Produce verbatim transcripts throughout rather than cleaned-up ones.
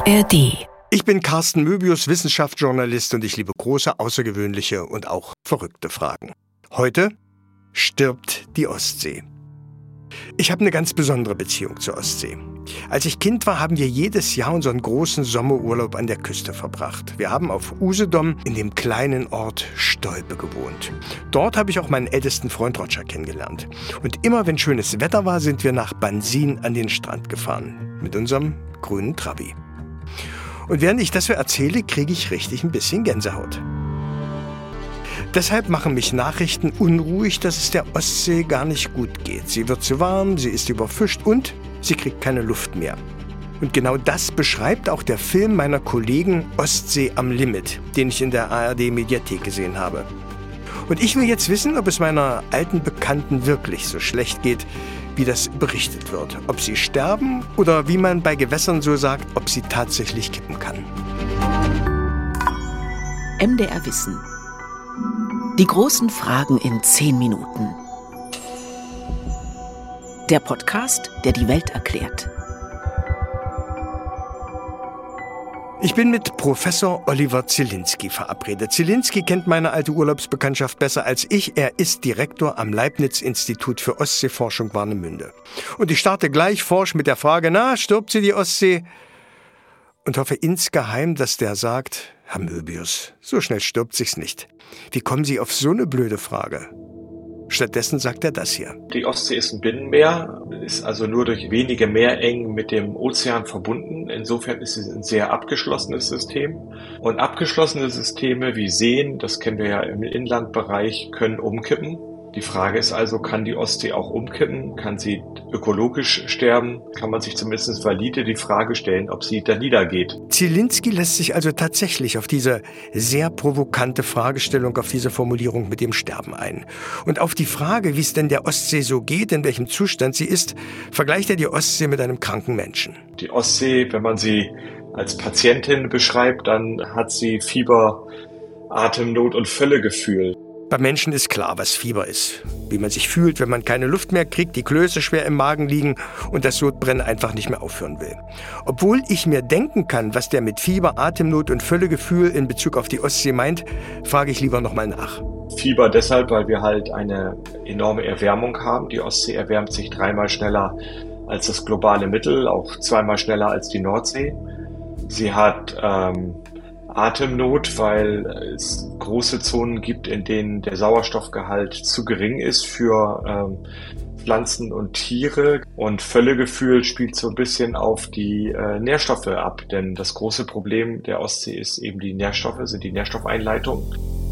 R D. Ich bin Carsten Möbius, Wissenschaftsjournalist, und ich liebe große, außergewöhnliche und auch verrückte Fragen. Heute stirbt die Ostsee. Ich habe eine ganz besondere Beziehung zur Ostsee. Als ich Kind war, haben wir jedes Jahr unseren großen Sommerurlaub an der Küste verbracht. Wir haben auf Usedom in dem kleinen Ort Stolpe gewohnt. Dort habe ich auch meinen ältesten Freund Roger kennengelernt. Und immer wenn schönes Wetter war, sind wir nach Bansin an den Strand gefahren. Mit unserem grünen Trabi. Und während ich das so erzähle, kriege ich richtig ein bisschen Gänsehaut. Deshalb machen mich Nachrichten unruhig, dass es der Ostsee gar nicht gut geht. Sie wird zu warm, sie ist überfischt und sie kriegt keine Luft mehr. Und genau das beschreibt auch der Film meiner Kollegen Ostsee am Limit, den ich in der A R D-Mediathek gesehen habe. Und ich will jetzt wissen, ob es meiner alten Bekannten wirklich so schlecht geht, wie das berichtet wird. Ob sie sterben oder, wie man bei Gewässern so sagt, ob sie tatsächlich kippen kann. M D R Wissen. Die großen Fragen in zehn Minuten. Der Podcast, der die Welt erklärt. Ich bin mit Professor Oliver Zielinski verabredet. Zielinski kennt meine alte Urlaubsbekanntschaft besser als ich. Er ist Direktor am Leibniz-Institut für Ostseeforschung Warnemünde. Und ich starte gleich forsch mit der Frage, na, stirbt sie die Ostsee? Und hoffe insgeheim, dass der sagt, Herr Möbius, so schnell stirbt sich's nicht. Wie kommen Sie auf so eine blöde Frage? Stattdessen sagt er das hier. Die Ostsee ist ein Binnenmeer, ist also nur durch wenige Meerengen mit dem Ozean verbunden. Insofern ist es ein sehr abgeschlossenes System. Und abgeschlossene Systeme wie Seen, das kennen wir ja im Inlandbereich, können umkippen. Die Frage ist also, kann die Ostsee auch umkippen? Kann sie ökologisch sterben? Kann man sich zumindest valide die Frage stellen, ob sie da niedergeht? Zielinski lässt sich also tatsächlich auf diese sehr provokante Fragestellung, auf diese Formulierung mit dem Sterben ein. Und auf die Frage, wie es denn der Ostsee so geht, in welchem Zustand sie ist, vergleicht er die Ostsee mit einem kranken Menschen. Die Ostsee, wenn man sie als Patientin beschreibt, dann hat sie Fieber, Atemnot und Völlegefühl. Beim Menschen ist klar, was Fieber ist. Wie man sich fühlt, wenn man keine Luft mehr kriegt, die Klöße schwer im Magen liegen und das Sodbrennen einfach nicht mehr aufhören will. Obwohl ich mir denken kann, was der mit Fieber, Atemnot und Völlegefühl in Bezug auf die Ostsee meint, frage ich lieber nochmal nach. Fieber deshalb, weil wir halt eine enorme Erwärmung haben. Die Ostsee erwärmt sich dreimal schneller als das globale Mittel, auch zweimal schneller als die Nordsee. Sie hat ähm, Atemnot, weil es große Zonen gibt, in denen der Sauerstoffgehalt zu gering ist für ähm, Pflanzen und Tiere. Und Völlegefühl spielt so ein bisschen auf die äh, Nährstoffe ab, denn das große Problem der Ostsee ist eben die Nährstoffe, sind die Nährstoffeinleitungen.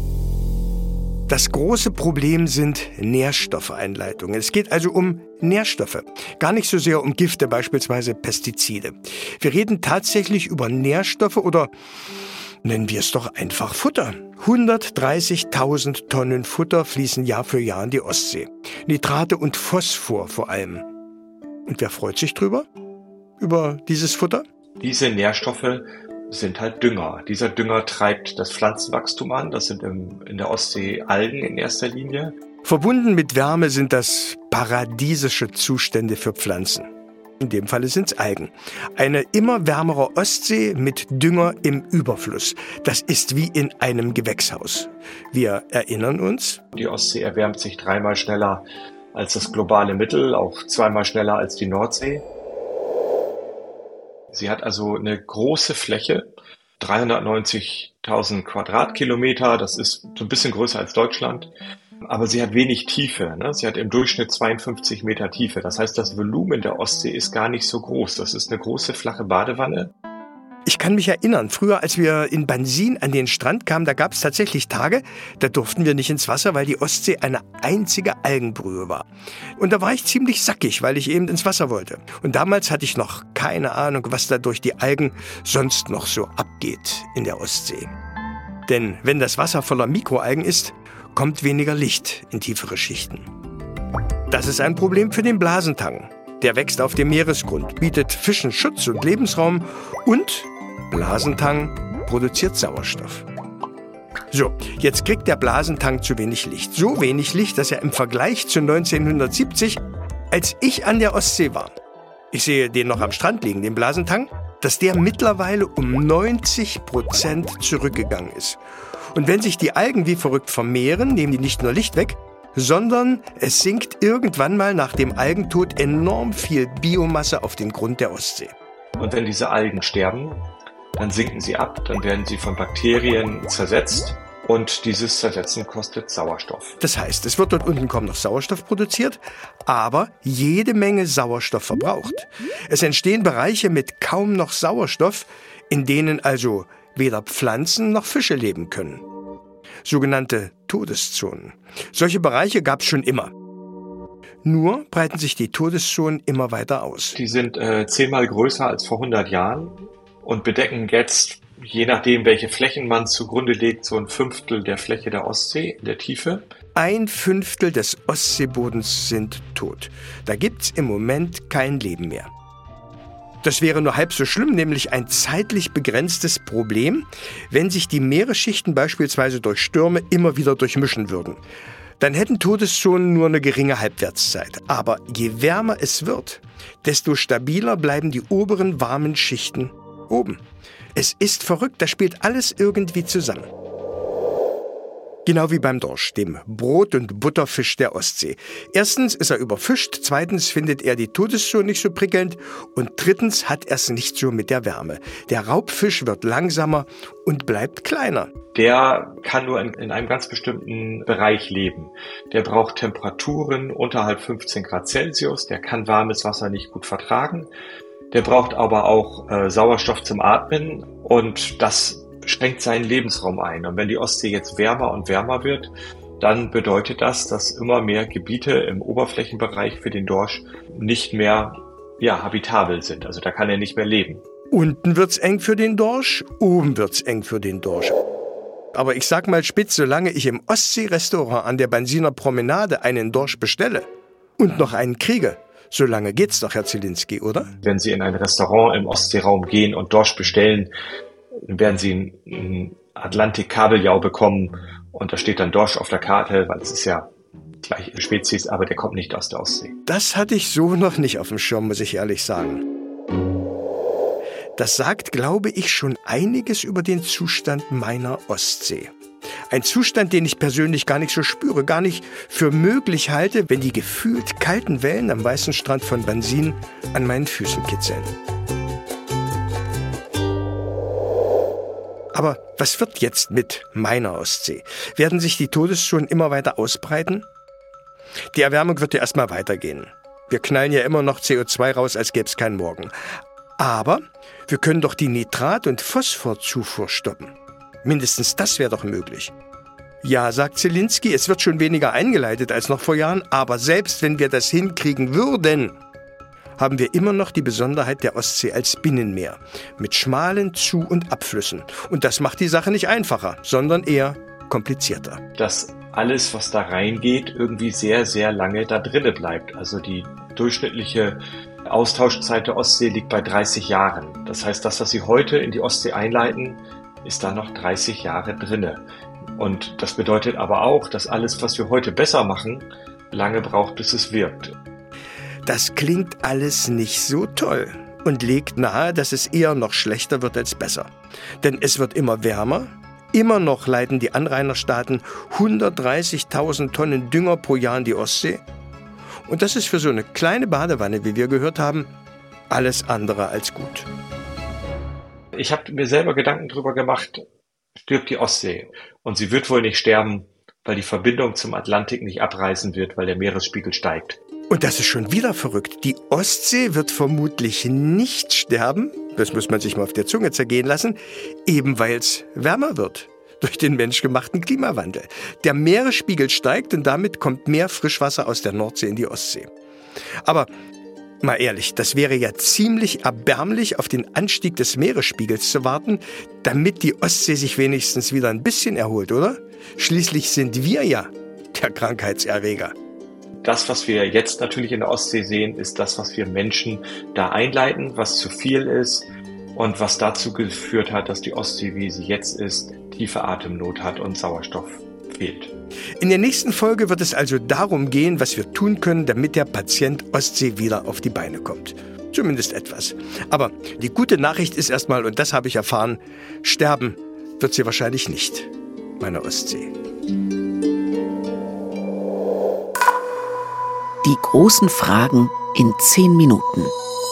Das große Problem sind Nährstoffeinleitungen. Es geht also um Nährstoffe, gar nicht so sehr um Gifte, beispielsweise Pestizide. Wir reden tatsächlich über Nährstoffe oder nennen wir es doch einfach Futter. hundertdreißigtausend Tonnen Futter fließen Jahr für Jahr in die Ostsee. Nitrate und Phosphor vor allem. Und wer freut sich drüber? Über dieses Futter? Diese Nährstoffe sind halt Dünger. Dieser Dünger treibt das Pflanzenwachstum an. Das sind im, in der Ostsee Algen in erster Linie. Verbunden mit Wärme sind das paradiesische Zustände für Pflanzen. In dem Falle sind es Algen. Eine immer wärmere Ostsee mit Dünger im Überfluss. Das ist wie in einem Gewächshaus. Wir erinnern uns. Die Ostsee erwärmt sich dreimal schneller als das globale Mittel, auch zweimal schneller als die Nordsee. Sie hat also eine große Fläche, dreihundertneunzigtausend Quadratkilometer. Das ist so ein bisschen größer als Deutschland. Aber sie hat wenig Tiefe, ne? Sie hat im Durchschnitt zweiundfünfzig Meter Tiefe. Das heißt, das Volumen der Ostsee ist gar nicht so groß. Das ist eine große, flache Badewanne. Ich kann mich erinnern, früher, als wir in Bansin an den Strand kamen, da gab es tatsächlich Tage, da durften wir nicht ins Wasser, weil die Ostsee eine einzige Algenbrühe war. Und da war ich ziemlich sackig, weil ich eben ins Wasser wollte. Und damals hatte ich noch keine Ahnung, was da durch die Algen sonst noch so abgeht in der Ostsee. Denn wenn das Wasser voller Mikroalgen ist, kommt weniger Licht in tiefere Schichten. Das ist ein Problem für den Blasentang. Der wächst auf dem Meeresgrund, bietet Fischen Schutz und Lebensraum und Blasentang produziert Sauerstoff. So, jetzt kriegt der Blasentang zu wenig Licht. So wenig Licht, dass er im Vergleich zu neunzehnhundertsiebzig, als ich an der Ostsee war, ich sehe den noch am Strand liegen, den Blasentang, dass der mittlerweile um neunzig Prozent zurückgegangen ist. Und wenn sich die Algen wie verrückt vermehren, nehmen die nicht nur Licht weg, sondern es sinkt irgendwann mal nach dem Algentod enorm viel Biomasse auf den Grund der Ostsee. Und wenn diese Algen sterben, dann sinken sie ab, dann werden sie von Bakterien zersetzt. Und dieses Zersetzen kostet Sauerstoff. Das heißt, es wird dort unten kaum noch Sauerstoff produziert, aber jede Menge Sauerstoff verbraucht. Es entstehen Bereiche mit kaum noch Sauerstoff, in denen also weder Pflanzen noch Fische leben können. Sogenannte Todeszonen. Solche Bereiche gab es schon immer. Nur breiten sich die Todeszonen immer weiter aus. Die sind äh, zehnmal größer als vor hundert Jahren und bedecken jetzt, je nachdem, welche Flächen man zugrunde legt, so ein Fünftel der Fläche der Ostsee in der Tiefe. Ein Fünftel des Ostseebodens sind tot. Da gibt's im Moment kein Leben mehr. Das wäre nur halb so schlimm, nämlich ein zeitlich begrenztes Problem, wenn sich die Meeresschichten beispielsweise durch Stürme immer wieder durchmischen würden. Dann hätten Todeszonen nur eine geringe Halbwertszeit. Aber je wärmer es wird, desto stabiler bleiben die oberen warmen Schichten oben. Es ist verrückt, da spielt alles irgendwie zusammen. Genau wie beim Dorsch, dem Brot- und Butterfisch der Ostsee. Erstens ist er überfischt, zweitens findet er die Todeszone nicht so prickelnd und drittens hat er es nicht so mit der Wärme. Der Raubfisch wird langsamer und bleibt kleiner. Der kann nur in, in einem ganz bestimmten Bereich leben. Der braucht Temperaturen unterhalb fünfzehn Grad Celsius, der kann warmes Wasser nicht gut vertragen. Der braucht aber auch äh, Sauerstoff zum Atmen und das schränkt seinen Lebensraum ein. Und wenn die Ostsee jetzt wärmer und wärmer wird, dann bedeutet das, dass immer mehr Gebiete im Oberflächenbereich für den Dorsch nicht mehr ja, habitabel sind. Also da kann er nicht mehr leben. Unten wird's eng für den Dorsch, oben wird's eng für den Dorsch. Aber ich sag mal spitz, solange ich im Ostsee-Restaurant an der Bensiner Promenade einen Dorsch bestelle und noch einen kriege, so lange geht's doch, Herr Zielinski, oder? Wenn Sie in ein Restaurant im Ostseeraum gehen und Dorsch bestellen, werden Sie einen Atlantik-Kabeljau bekommen und da steht dann Dorsch auf der Karte, weil es ist ja gleiche Spezies, aber der kommt nicht aus der Ostsee. Das hatte ich so noch nicht auf dem Schirm, muss ich ehrlich sagen. Das sagt, glaube ich, schon einiges über den Zustand meiner Ostsee. Ein Zustand, den ich persönlich gar nicht so spüre, gar nicht für möglich halte, wenn die gefühlt kalten Wellen am weißen Strand von Bensin an meinen Füßen kitzeln. Aber was wird jetzt mit meiner Ostsee? Werden sich die Todeszonen immer weiter ausbreiten? Die Erwärmung wird ja erstmal weitergehen. Wir knallen ja immer noch C O zwei raus, als gäbe es keinen Morgen. Aber wir können doch die Nitrat- und Phosphorzufuhr stoppen. Mindestens das wäre doch möglich. Ja, sagt Zielinski, es wird schon weniger eingeleitet als noch vor Jahren, aber selbst wenn wir das hinkriegen würden, haben wir immer noch die Besonderheit der Ostsee als Binnenmeer mit schmalen Zu- und Abflüssen. Und das macht die Sache nicht einfacher, sondern eher komplizierter. Dass alles, was da reingeht, irgendwie sehr, sehr lange da drinne bleibt. Also die durchschnittliche Austauschzeit der Ostsee liegt bei dreißig Jahren. Das heißt, das, was Sie heute in die Ostsee einleiten, ist da noch dreißig Jahre drinne. Und das bedeutet aber auch, dass alles, was wir heute besser machen, lange braucht, bis es wirkt. Das klingt alles nicht so toll und legt nahe, dass es eher noch schlechter wird als besser. Denn es wird immer wärmer, immer noch leiten die Anrainerstaaten hundertdreißigtausend Tonnen Dünger pro Jahr in die Ostsee. Und das ist für so eine kleine Badewanne, wie wir gehört haben, alles andere als gut. Ich habe mir selber Gedanken drüber gemacht, stirbt die Ostsee. Und sie wird wohl nicht sterben, weil die Verbindung zum Atlantik nicht abreißen wird, weil der Meeresspiegel steigt. Und das ist schon wieder verrückt. Die Ostsee wird vermutlich nicht sterben, das muss man sich mal auf der Zunge zergehen lassen, eben weil es wärmer wird durch den menschgemachten Klimawandel. Der Meeresspiegel steigt und damit kommt mehr Frischwasser aus der Nordsee in die Ostsee. Aber mal ehrlich, das wäre ja ziemlich erbärmlich, auf den Anstieg des Meeresspiegels zu warten, damit die Ostsee sich wenigstens wieder ein bisschen erholt, oder? Schließlich sind wir ja der Krankheitserreger. Das, was wir jetzt natürlich in der Ostsee sehen, ist das, was wir Menschen da einleiten, was zu viel ist und was dazu geführt hat, dass die Ostsee, wie sie jetzt ist, tiefe Atemnot hat und Sauerstoff fehlt. In der nächsten Folge wird es also darum gehen, was wir tun können, damit der Patient Ostsee wieder auf die Beine kommt. Zumindest etwas. Aber die gute Nachricht ist erstmal, und das habe ich erfahren, sterben wird sie wahrscheinlich nicht, meine Ostsee. Die großen Fragen in zehn Minuten.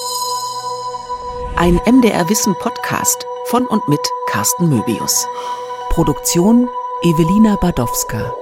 Ein M D R Wissen Podcast von und mit Carsten Möbius. Produktion Evelina Badowska.